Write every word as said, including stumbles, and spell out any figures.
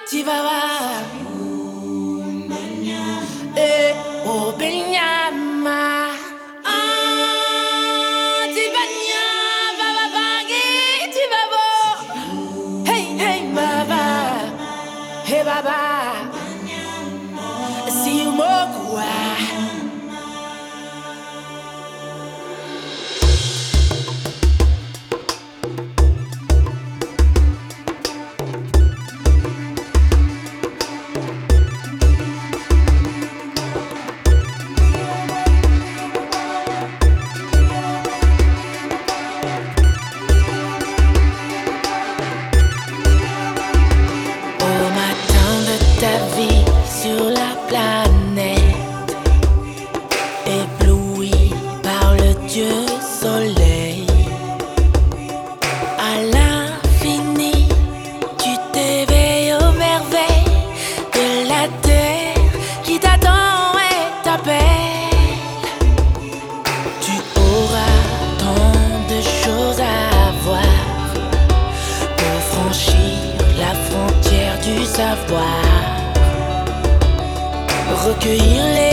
Tivava, eh, oh Benyama, ah, Tivanya, Baba Bangi, Tivavo, hey, hey, Baba, hey, Baba, see you more. Ta vie sur la planète, éblouie par le Dieu soleil. À l'infini, tu t'éveilles aux merveilles de la terre qui t'attend et t'appelle. Tu auras tant de choses à voir pour franchir la frontière du savoir. Recueillir les